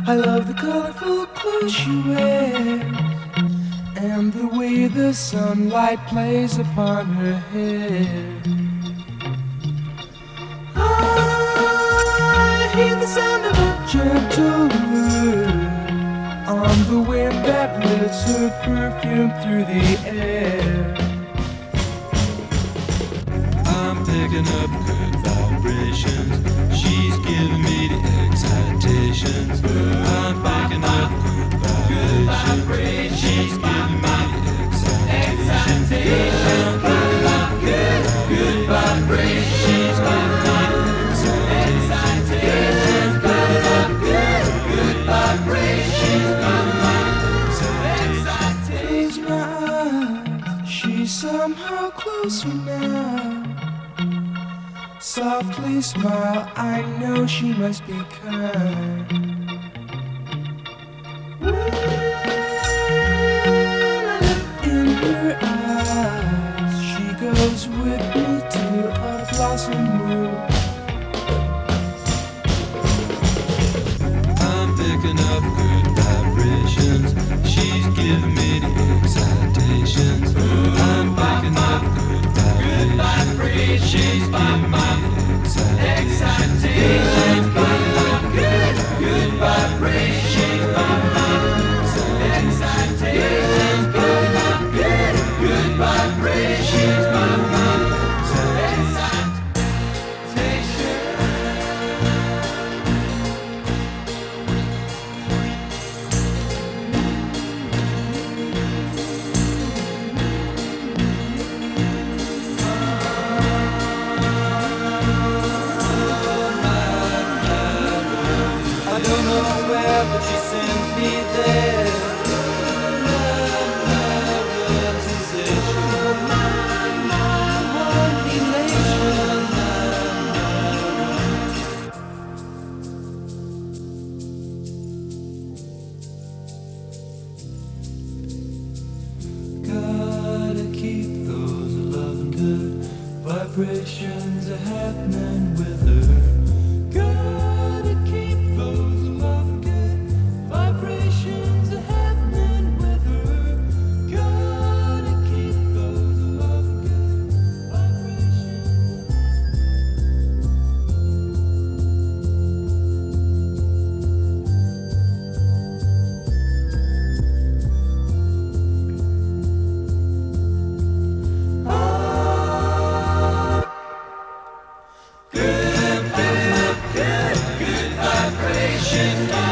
I love the colorful clothes she wears and the way the sunlight plays upon her hair. I hear the sound of a gentle word on the wind that lifts her perfume through the air. I'm picking up good vibrations. She's giving me the excitations. I'm picking up good vibrations. She's giving me the excitations. I'm picking up good vibrations. She's giving me the excitations. Picking up good vibrations. She's giving me the excitations. Close my eyes, she's somehow closer now. Softly smile, I know she must be kind. In her eyes, she goes with me to a blossom room. I'm picking up good vibrations. She's giving me the excitations. I'm picking up good vibrations. She's giving me the excitations. Picking up good vibrations. She's giving me the excitations. Picking up good vibrations. She's giving me the I don't know where, but she sends me there. Gotta keep those loving good vibrations happening with her. Gotta keep those loving good vibrations happening with her. Gotta keep those loving good vibrations. Good vibrations.